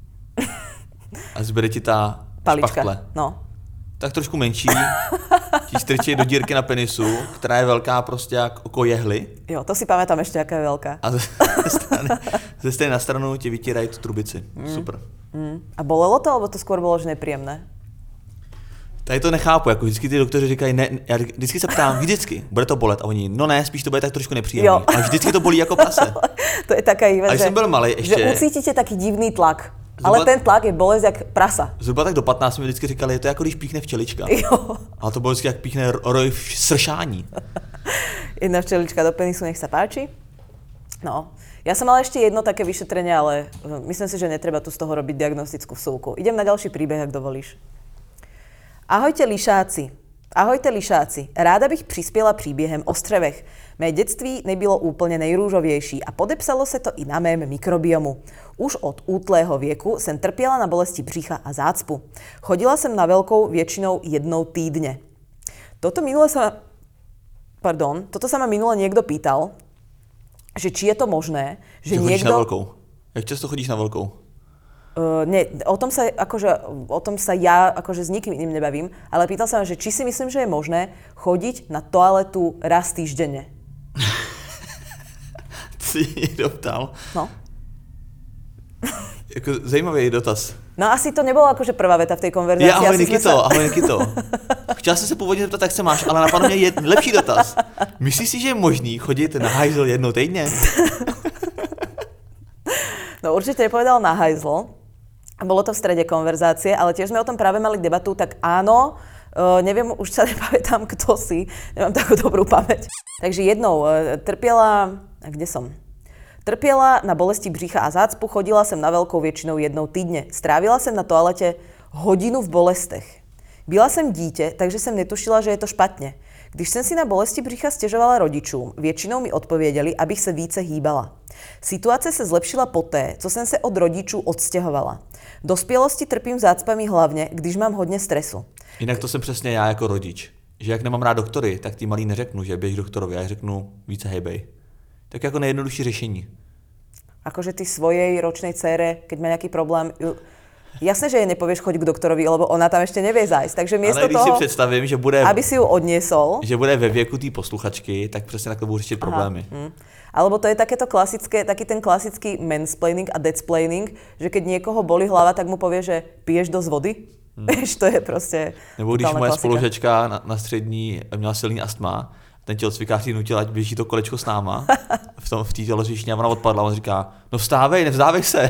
A zbere ti ta palička, špachtle. No. Tak trošku menší, ti strčí do dírky na penisu, která je velká prostě jako jehly. Jo, to si pamätám ešte, aká je veľká. A ze strany, ze strany na stranu ti vytírají tu trubici. Mm. Super. Mm. A bolelo to, alebo to skôr bolo, že nepríjemné? Tady to nechápu, jako vždycky ty doktoři říkají, ne, já vždycky se ptám, vždycky, bude to bolet? A oni, no ne, spíš to bude tak trošku nepříjemný. A vždycky to bolí jako prase. To je taká iva, že, jsem byl malej, ještě, že ucítite taký divný tlak. Zhruba, ale ten tlak je bolesť jak prasa. Zhruba tak do patnácti mi vždycky říkali, je to jako když píchne včelička. Jo. Ale to bylo vždycky jak píchne roj sršání. Jedna včelička do penisu, nech sa páči. No, ja som mala ešte jedno také vyšetrenie, ale myslím si, že netreba tu z toho robiť diagnostickú vsúvku. Idem na ďalší príbeh, ak dovolíš. Ahojte lišáci. Ahojte lišáci. Ráda bych přispěla příběhem o střevech. Mé dětství nebylo úplně nejrůžovější a podepsalo se to i na mém mikrobiomu. Už od útlého věku jsem trpěla na bolesti břicha a zácpu. Chodila jsem na veľkou většinou jednou týdně. Toto minule sa... Pardon, toto sa ma minule niekto pýtal, že či je to možné, že, že niekto... chodíš na veľkou. Jak často chodíš na veľkou? Uh, nie, o tom sa akože, o tom sa ja akože s nikým iným nebavím, ale pýtal sa ma, že či si myslím, že je možné chodiť na toaletu raz týždenne. Si niekto ptal? No. Jako zajímavý dotaz. No asi to nebolo akože prvá veta v tej konverzácii. Ja, ahoj Nikito, sa... ahoj Nikito. Chtěl jsem se původně zeptat, jak se máš, ale napadlo mě jed, lepší dotaz. Myslíš si, že je možný chodit na hajzl jednou týdně? No určite nepovedal na hajzl. Bolo to v strede konverzácie, ale tiež sme o tom práve mali debatu, tak áno, uh, neviem, už sa nepamätám, kto si, nemám takú dobrú pamäť. Takže jednou uh, trpiela, kde som? Trpiela na bolesti břicha a zácpu, chodila som na veľkou väčšinou jednou týdne. Strávila som na toalete hodinu v bolestech. Byla jsem dítě, takže jsem netušila, že je to špatně. Když jsem si na bolesti břicha stěžovala rodičům, většinou mi odpověděli, abych se více hýbala. Situace se zlepšila poté, co jsem se od rodičů odstěhovala. V dospělosti trpím zácpami hlavně, když mám hodně stresu. Jinak to jsem přesně já jako rodič. Že jak nemám rád doktory, tak ty malý neřeknu, že běž doktorovi, já řeknu více hejbej. Tak jako nejjednodušší řešení. Akože ty svojej ročnej dcére, keď má nejaký problém, ju Jasné, že jej nepovieš choď k doktorovi, lebo ona tam ešte nevie zájsť. Takže miesto ale když toho, si představím, že bude, aby si ju odniesol, že bude ve věku té posluchačky, tak přesně takto budú řešiť problémy. Hm. Alebo to je takéto klasické, taký ten klasický mansplaining a deadsplaining, že keď niekoho bolí hlava, tak mu povie, že piješ dosť vody. Hmm. Vieš, to je prostě Nebo když moje klasika. spolužečka na, na střední měla silný astma, ten tělocvikář jí nutil, ať běží to kolečko s náma v tom v té tělocvičně a ona odpadla. On říká, no vstávej, nevzdávej se.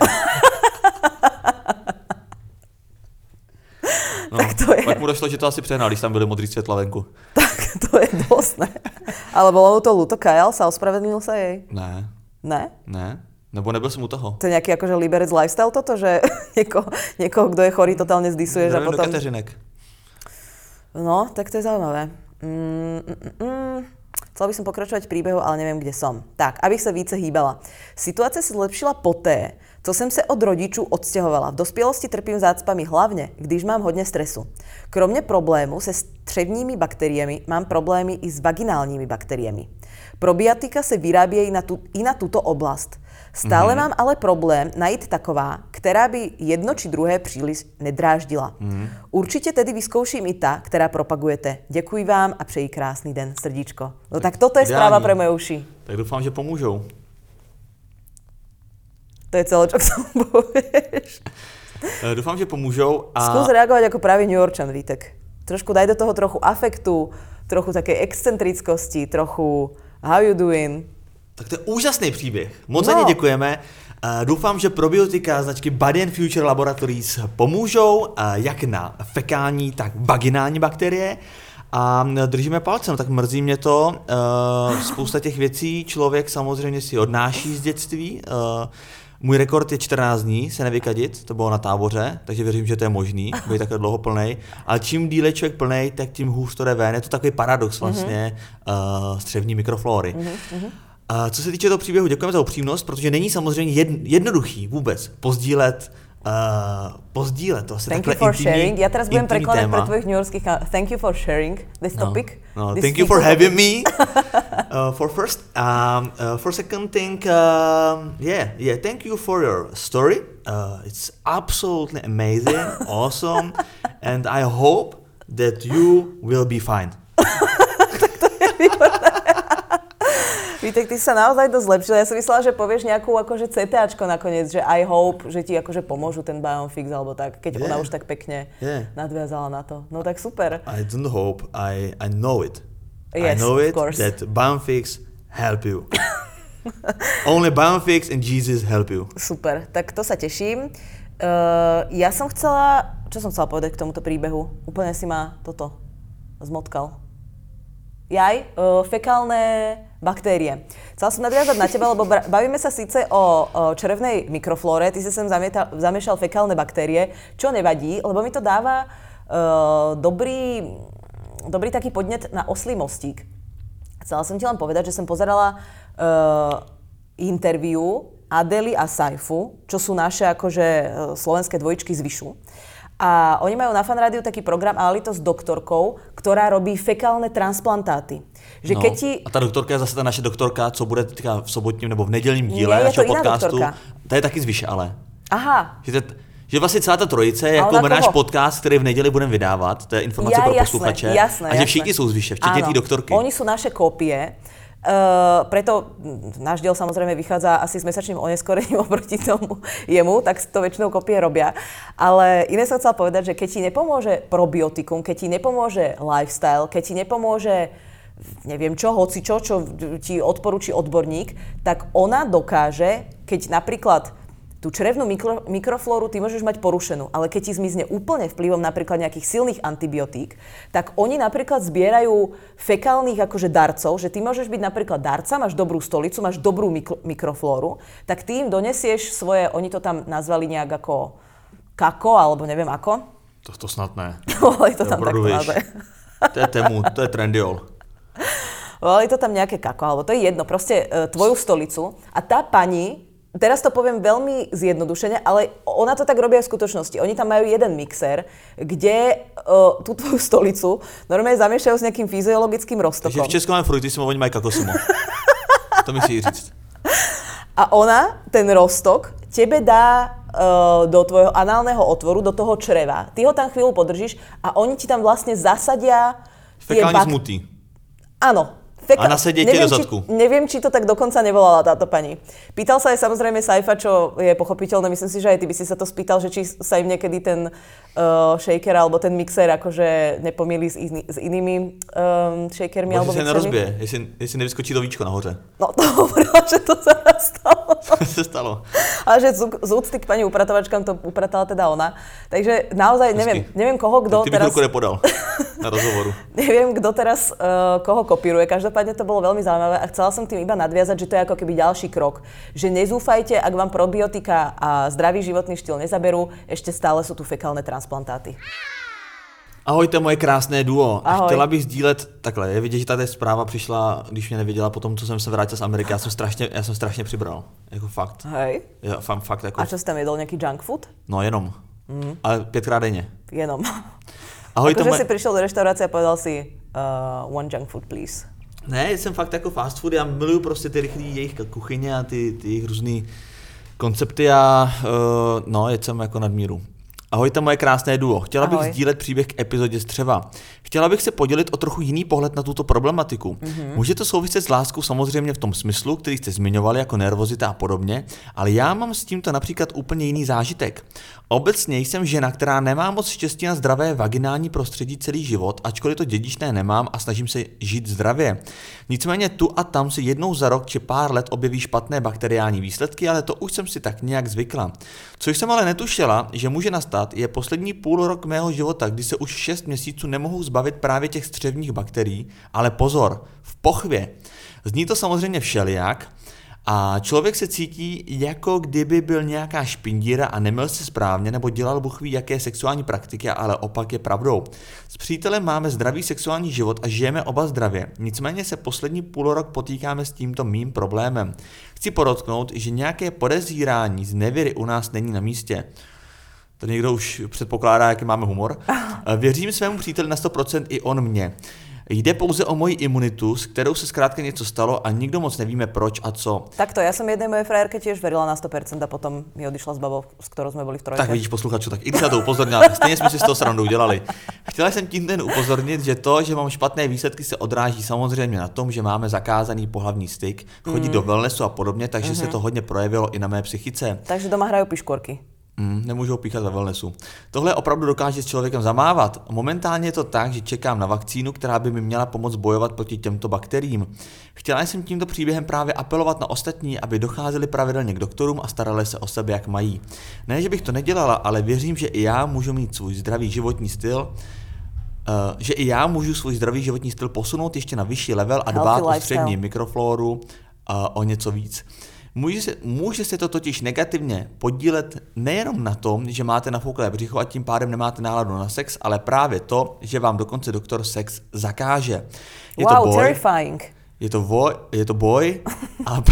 No, tak to je. Pak mu došlo, že to asi přehnal, když tam byly modrý světla venku. Tak to je dosť, ne? Ale bolo mu to ľúto, kajal sa, ospravedlnil sa jej? Ne. Ne? Ne? Nebo nebyl som u toho. To je nejaký akože liberec lifestyle toto, že niekoho, niekoho kto je chorý, totálne zdisuješ a Neviem potom... do Kateřinek. No, tak to je zaujímavé. Mm, mm, mm. Chcela by som pokračovať v príbehu, ale neviem, kde som. Tak, abych sa více hýbala. Situace se zlepšila poté, co jsem se od rodičů odstěhovala. V dospělosti trpím zácpami hlavně, když mám hodně stresu. Kromě problému se střevními bakteriemi mám problémy i s vaginálními bakteriemi. Probiotika se vyrábějí na tu, i na tuto oblast. Stále mm-hmm. mám ale problém najít taková, která by jedno či druhé příliš nedráždila. Mm-hmm. Určitě tedy vyzkouším i ta, která propagujete. Děkuji vám a přeji krásný den, srdíčko. No tak toto je ideální. správa pre moje uši. Tak doufám, že pomůžou. To je celé, čo k tomu povieš. Doufám, že pomôžou a... Skús reagovať ako pravý New Yorkčan, Vítek. Trošku daj do toho trochu afektu, trochu takej excentrickosti, trochu how you doing. Tak to je úžasný příběh. Moc No. za ně děkujeme. Doufám, že probiotika značky Body and Future Laboratories pomůžou jak na fekální, tak vaginální bakterie. A držíme palcem, tak mrzí mě to. Spousta těch věcí člověk samozřejmě si odnáší z dětství. Můj rekord je čtrnáct dní se nevykadit, to bylo na táboře, takže věřím, že to je možný, být takhle dlouho plnej. Ale čím díl je člověk plnej, tak tím hůř to jde ven. Je to takový paradox vlastně mm-hmm. uh, střevní mikroflóry. Mm-hmm. Uh, co se týče toho příběhu, děkujeme za upřímnost, protože není samozřejmě jedn, jednoduchý vůbec pozdílet Uh, pozdílet to asi Thank takhle you for intimní, sharing. Ja teraz budem prekladať téma. pre tvojich newyorských... Thank you for sharing this No, topic. no, This thank you for having topic. me. uh, for first, um, uh, for second thing, um, yeah, yeah. Thank you for your story. Uh, it's absolutely amazing, awesome, and I hope that you will be fine. Vítek, ty sa naozaj dosť zlepšil. Ja som myslela, že povieš nejakú akože CTAčko nakoniec, že I hope, že ti akože pomôžu ten Bionfix alebo tak, keď yeah. ona už tak pekne yeah. nadviazala na to. No tak super. I don't hope, I, I know it. Yes, I know of it course. that Bionfix help you. Only Bionfix and Jesus help you. Super, tak to sa teším. Uh, ja som chcela, čo som chcela povedať k tomuto príbehu? Úplne si ma toto zmotkal. Jaj, uh, fekálne baktérie. Chcela som nadviazať na teba, lebo bavíme sa síce o, o črevnej mikroflóre, ty si sem zamieta, zamiešal fekálne baktérie, čo nevadí, lebo mi to dáva uh, dobrý, dobrý taký podnet na oslý mostík. Chcela som ti len povedať, že som pozerala uh, interview Adely a Saifu, čo sú naše akože slovenské dvojičky z Vyšu. A oni majú na Fan Rádiu taký program Alito s doktorkou, ktorá robí fekálne transplantáty. Že no, keď ti... A ta doktorka je zase ta naše doktorka, co bude teďka v sobotním nebo v nedělním díle Nie, je našeho to iná podcastu. doktorka. Ta je taky z Vyše, ale. Aha. Že, to, že vlastně celá ta trojice je jako náš podcast, který v neděli budeme vydávat. To je informace ja, pro jasné, posluchače. jasné, a že jasné. všichni jsou z Vyše, včetně té doktorky. Oni sú naše kópie. Uh, preto náš diel samozrejme vychádza asi s mesačným oneskorením oproti tomu jemu, tak to väčšinou kopie robia. Ale iné som chcela povedať, že keď ti nepomôže probiotikum, keď ti nepomôže lifestyle, keď ti nepomôže neviem čo, hoci čo, čo ti odporúči odborník, tak ona dokáže, keď napríklad tú črevnú mikro, mikroflóru ty môžeš mať porušenú, ale keď ti zmizne úplne vplyvom napríklad nejakých silných antibiotík, tak oni napríklad zbierajú fekálnych akože darcov, že ty môžeš byť napríklad darca, máš dobrú stolicu, máš dobrú mikro, mikroflóru, tak ty im donesieš svoje, oni to tam nazvali nejak ako kako, alebo neviem ako. To, to snad ne. Volali to tam takto nazve. To je temu, to je trendiol. Volali to tam nejaké kako, alebo to je jedno, proste e, tvoju stolicu a tá pani, teraz to poviem veľmi zjednodušene, ale ona to tak robí aj v skutočnosti. Oni tam majú jeden mixer, kde uh, tú tvoju stolicu normálne zamiešajú s nejakým fyziologickým roztokom. Takže v Českom fruitisimo oni majú kakosimo. To mi si říct. A ona, ten roztok, tebe dá uh, do tvojho análneho otvoru, do toho čreva, ty ho tam chvíľu podržíš a oni ti tam vlastne zasadia fekálne bak... smutí. Áno. Feka... A nasedia ti do zadku. Či, neviem, či to tak dokonca nevolala táto pani. Pýtal sa aj samozrejme Saifa, čo je pochopiteľné, myslím si, že aj ty by si sa to spýtal, že či sa im niekedy ten uh, shaker alebo ten mixer akože nepomýli s, iný, s inými um, shakermi alebo mixermi. Bože, mixermi. se nerozbije, jestli, jestli nevyskočí to víčko nahoře. No to hovorila, že to sa stalo. To sa stalo. Ale že z, z úcty k pani upratovačkám to upratala teda ona. Takže naozaj neviem, neviem koho, kto teraz... Ty bych teraz... ruku nepodal na rozhovoru. Neviem, kto teraz uh, koho kopíruje. Každopádne to bolo veľmi zaujímavé a chcela som tým iba nadviazať, že to je ako keby ďalší krok. Že nezúfajte, ak vám probiotika a zdravý životný štýl nezaberú, ešte stále sú tu fekálne transplantáty. Ahojte moje krásné duo. Ahoj. Chtěla bych sdílet, takhle, je vidět, že tady zpráva přišla, když mě nevěděla po tom, co jsem se vrátil z Ameriky. Já jsem strašně, já jsem strašně přibral, jako fakt. Hej. Ja, fakt, fakt jako... A čo si tam jedol, nejaký junk food? No jenom, mm. ale pětkrát denně. Jenom. Ahojte akože moje... si prišiel do reštaurácie a povedal si uh, one junk food, please. Ne, jsem fakt jako fast food, já miluju prostě ty rychlý jejich kuchyně a ty, ty jejich různý koncepty a uh, no, jet jsem jako nadmíru. Ahojte moje krásné duo. Chtěla Ahoj. bych sdílet příběh k epizodě z Střeva. Chtěla bych se podělit o trochu jiný pohled na tuto problematiku. Mm-hmm. Může to souviset s láskou samozřejmě v tom smyslu, který jste zmiňovali, jako nervozita a podobně, ale já mám s tímto například úplně jiný zážitek. Obecně jsem žena, která nemá moc štěstí na zdravé vaginální prostředí celý život, ačkoliv to dědičné nemám a snažím se žít zdravě. Nicméně tu a tam si jednou za rok či pár let objeví špatné bakteriální výsledky, ale to už jsem si tak nějak zvykla. Co jsem ale netušila, že může nastat, je poslední půl rok mého života, kdy se už šest měsíců nemohu zbavit právě těch střevních bakterií, ale pozor, v pochvě. Zní to samozřejmě všelijak, a člověk se cítí, jako kdyby byl nějaká špindíra a nemyl se správně nebo dělal Bůh ví jaké sexuální praktiky, ale opak je pravdou. S přítelem máme zdravý sexuální život a žijeme oba zdravě, nicméně se poslední půl rok potýkáme s tímto mým problémem. Chci podotknout, že nějaké podezírání z nevěry u nás není na místě. To někdo už předpokládá, jaký máme humor. Věřím svému příteli na sto procent i on mě. Jde pouze o moji imunitu, s kterou se zkrátka něco stalo a nikdo moc nevíme proč a co. Takto, ja som jednej mojej frajerke tiež verila na sto percent a potom mi odišla s babou, s ktorou sme boli v trojke. Tak vidíš, posluchaču, tak i když na to upozornila, tak stejně jsme si z toho srandu udělali. Chtěla jsem tím ten upozornit, že to, že mám špatné výsledky, se odráží samozřejmě na tom, že máme zakázaný pohlavní styk, chodí mm. do wellnessu a podobně, takže mm-hmm. se to hodně projevilo i na mé psychice. Takže doma hrajú piškorky. Mm, nemůžou píchat ve wellnessu. Tohle opravdu dokáže s člověkem zamávat. Momentálně je to tak, že čekám na vakcínu, která by mi měla pomoct bojovat proti těmto bakteriím. Chtěla jsem tímto příběhem právě apelovat na ostatní, aby docházeli pravidelně k doktorům a starali se o sebe, jak mají. Ne, že bych to nedělala, ale věřím, že i já můžu mít svůj zdravý životní styl, uh, že i já můžu svůj zdravý životní styl posunout ještě na vyšší level a dbát o střední mikroflóru uh, o něco víc. Může se, může se to totiž negativně podílet nejenom na tom, že máte nafouklé břicho a tím pádem nemáte náladu na sex, ale právě to, že vám dokonce doktor sex zakáže. Je wow, to boj, terrifying. Je to, boj, je to boj a,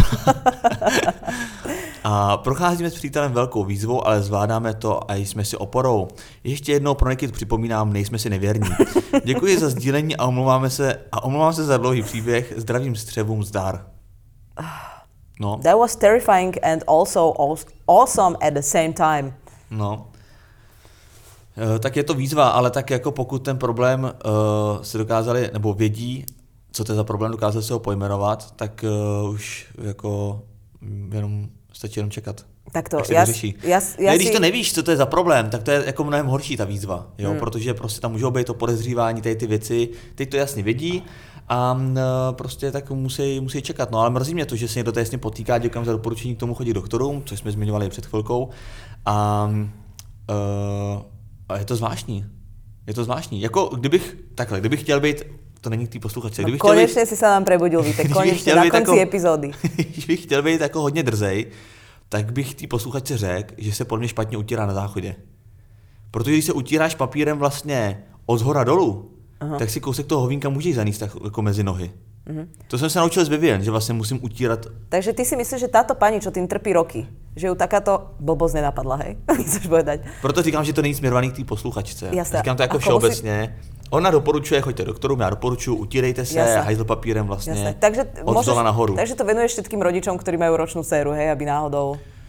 a procházíme s přítelem velkou výzvou, ale zvládáme to a jsme si oporou. Ještě jednou pro Nikitu připomínám, nejsme si nevěrní. Děkuji za sdílení a omlouvám se, a omlouvám se za dlouhý příběh. Zdravím střevům, zdar. No. That was terrifying and also awesome at the same time. No. E, tak je to výzva, ale tak jako pokud ten problém uh, se dokázali, nebo vědí, co to je za problém, dokázali se ho pojmenovat, tak uh, už jako jenom stačí jenom čekat. Tak to, jak se já, to řeší. Já, já ne, když si... to nevíš, co to je za problém, tak to je jako mnohem horší ta výzva, jo, hmm. protože prostě tam můžou být to podezřívání, tady ty věci, teď to jasně vědí, a uh, prostě tak musí, musí čekat. No ale mrzí mě to, že se někdo to jasně potýká, děkám za doporučení k tomu chodit doktorům, což jsme zmiňovali před chvilkou. A, uh, a je to zvláštní. Je to zvláštní. Jako kdybych, takhle, kdybych chtěl být, to není k té posluchačce. No, konečně si se nám prebudil, víte, konečně na konci jako, epizody. Když bych chtěl být jako hodně drzej, tak bych té posluchačce řekl, že se podle mě špatně utírá na záchodě. Protože když se utíráš papírem vlastně od zhora dolů, aha, tak si kousek toho hovínka můžeš zanést tak jako mezi nohy. Uh-huh. To jsem se naučil z Vivian, že vlastně musím utírat. Takže ty si myslíš, že táto pani, čo tým trpí roky, že ju takáto blbosť nenapadla, hej? Chceš povedať? Proto říkám, že to není směrovaný k té posluchačce. Jasne. Říkám to jako všeobecně. Si... Ona doporučuje, choďte doktorům, já doporučuji, utírejte se hajzl papírem vlastně. Takže od môžeš, dola nahoru. Takže to venuješ všetkým rodičom, ktorí majú ročnú dceru, hej, aby náhodou...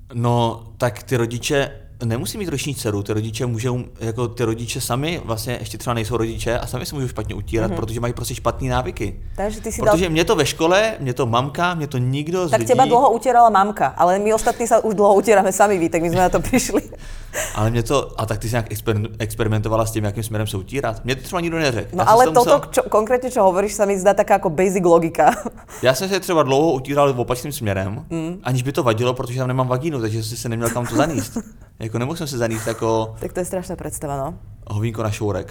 No, tak ty rodiče nemusí mít roční dceru, ty rodiče můžou, jako ty rodiče sami vlastně ještě třeba nejsou rodiče a sami se můžou špatně utírat, mm-hmm. protože mají prostě špatný návyky. Takže ty si protože dal... mě to ve škole, mě to mamka, mě to nikdo z tak lidí... teba dlho utierala mamka, ale my ostatní sa už dlho utierame sami, ví, tak my sme na to prišli. Ale mě to, a tak ty jsi nějak exper- experimentovala s tím, jakým směrem se utírat. Mě to třeba nikdo neřekl. No ale toto, musel... čo, konkrétně, čo hovoríš, sa mi zdá taká jako basic logika. Já jsem se třeba dlouho utíral opačným směrem, mm. aniž by to vadilo, protože tam nemám vagínu, takže jsem se neměl kam to zaníst. Jako nemohl jsem se zaníst jako... Tak to je strašná představa, no. Hovínko na šourek.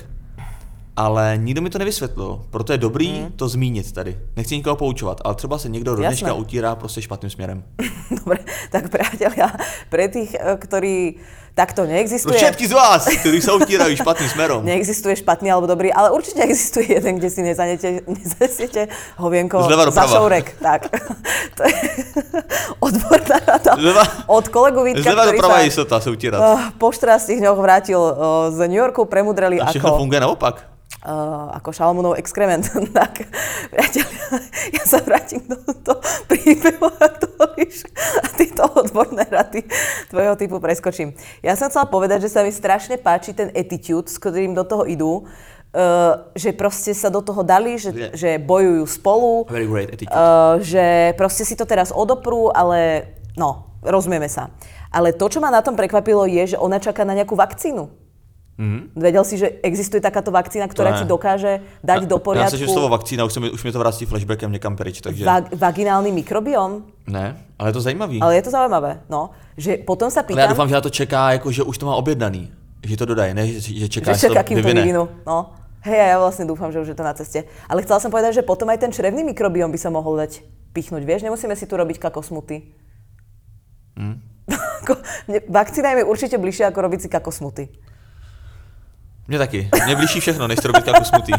Ale nikdo mi to nevysvětlil, proto je dobrý mm. to zmínit tady. Nechci nikoho poučovat, ale třeba se někdo do dneška utírá prostě špatným směrem. Dobre, tak priatelia, pre tých, ktorí takto neexistuje... Pro všetky z vás, ktorí sa utírajú špatným smerom. Neexistuje špatný alebo dobrý, ale určite existuje jeden, kde si nezanesiete hovienko za šourek. Tak. To je odborná rada od kolegu Vítka, zleva ktorý doprava sa istota sa utírať. po štrnástich dňoch vrátil z New Yorku, premudreli ako... A všechno funguje naopak. Uh, ako Šalamunov exkrement. Tak, priatelia, ja sa vrátim do toho príbehu, ak to hovoríš, a tieto odborné rady tvojho typu preskočím. Ja som chcela povedať, že sa mi strašne páči ten attitude, s ktorým do toho idú, uh, že proste sa do toho dali, že, yeah. že bojujú spolu, Very great attitude. Uh, že proste si to teraz odoprú, ale no, rozumieme sa. Ale to, čo ma na tom prekvapilo, je, že ona čaká na nejakú vakcínu. Mm-hmm. Vedel si, že existuje takáto vakcína, ktorá ti dokáže dať ja, do poriadku... Ja sa, že slovo vakcína, už, mi, už mi to vrátí flashbackem niekam preč, takže... Va- vaginálny mikrobióm? Ne, ale je to zajímavý. Ale je to zaujímavé, no. Že potom sa pýtam... Ale ja dúfam, že na to čeká, jako, že už to má objednaný. Že to dodají, ne? Že, že čeká, že čeká, kým to vyvinú. No. Hej, ja vlastne dúfam, že už je to na ceste. Ale chcela som povedať, že potom aj ten črevný mikrobióm by sa mohol dať pichnúť. Vieš, nemusíme si tu robiť kakosmuty. Hmm. Vakcína je mi určite bližšie, ako robiť si kakosmuty. Mně taky. Mně blížší všechno, než to robit jako smutý.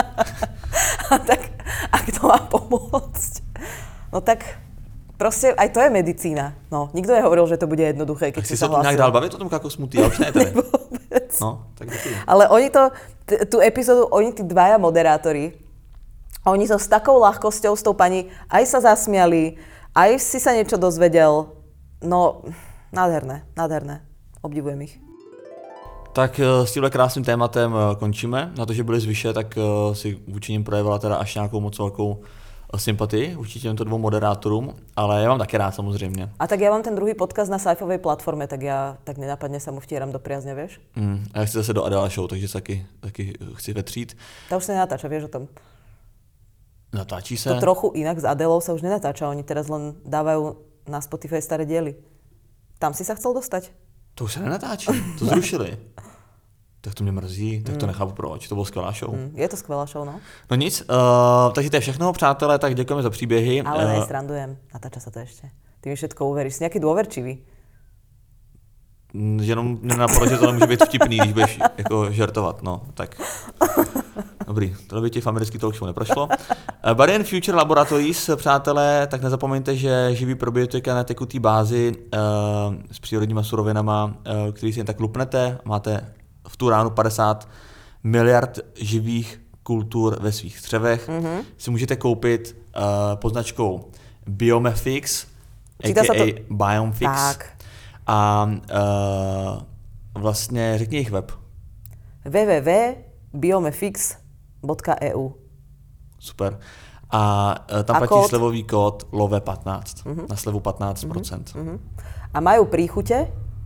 A tak, ak to má pomôcť. No tak, proste aj to je medicína. No, nikto nehovoril, že to bude jednoduché, keď si sa hlásil. Chci sa tu nejak dál bavit o tom jako smutý, ja už ne tady. No, tak děkuji. Ale oni to, t- tú epizódu, oni tí dvaja moderátori, oni to s takou ľahkosťou s tou pani aj sa zasmiali, aj si sa niečo dozvedel. No, nádherné, nádherné. Obdivujem ich. Tak s tímhle krásným tématem končíme. Na to, že byli z Vyše, tak si vůči nim projevila teda až nějakou moc velkou sympatii vůči těmto dvou moderátorům, ale já mám taky rád samozřejmě. A tak já mám ten druhý podcast na sci-fovej platforme, tak já tak nenapadně se mu vtírám do priazně, vieš? Mm, a já chci zase do Adela Show, takže se taky, taky chci vetřít. Ta už se nenatáča, vieš o tom? Natáčí se? To trochu inak s Adelou sa už nenatáča, oni teraz len dávajú na Spotify staré diely. Tam si sa chcel dostať? To už se nenatáčí, to zrušili. Tak to mě mrzí, tak to mm. nechápu proč, to byla skvělá show. Mm, je to skvělá show, no. No nic, uh, takže to je všechno, přátelé, tak děkujeme za příběhy. Ale uh, nesrandujem, natáča sa to ešte. Ty mi všetko uveríš, si nejaký dôverčivý. Jenom mě napadlo, že to nemůže být vtipný, když budeš jako žertovat, no, tak. Dobrý, to by ti v americký talk show neprošlo. Uh, Body and Future Laboratories, přátelé, tak nezapomeňte, že živý probiotika na tekutý bázi uh, s přírodníma surovinama, uh, který si jen tak lupnete, máte v tu ránu padesát miliard živých kultur ve svých střevech, mm-hmm. si můžete koupit uh, pod značkou Biomefix, a ká a. To... Biomefix. Tak. A uh, vlastně řekni jejich web. w w w tečka biomefix tečka e u. Super. A uh, tam a platí kód... slevový kód L O V E patnáct, mm-hmm. na slevu patnáct procent. Mm-hmm. A majú príchute?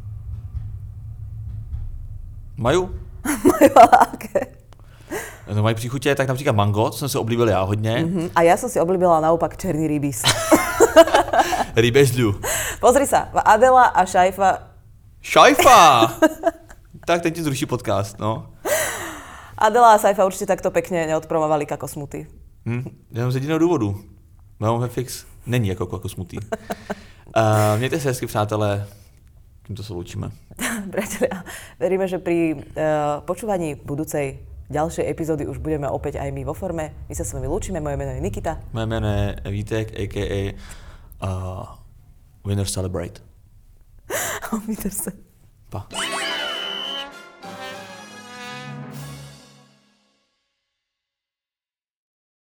Majú? Majú, ale aké? No, mají příchutě, tak například mango, to jsem si oblíbil já hodně. Mm-hmm. A já jsem si oblíbila naopak černý rybíz. Rybezdu. Pozri sa, Adela a Šajfa... Šajfa! Tak teď ti zruší podcast, no. Adela a Šajfa určitě takto pěkně neodpromovali kakosmuty. Hm, jenom z jediného důvodu. Biomefix není jako kakosmutý. uh, mějte se hezky, přátelé. Týmto sa lúčime. Priatelia, veríme, že pri uh, počúvaní budúcej ďalšej epizódy už budeme opäť aj my vo forme. My sa s vami lúčime, moje meno je Nikita. Moje meno je Vítek, a ká a. Uh, Winner Celebrate. Winner se. Pa.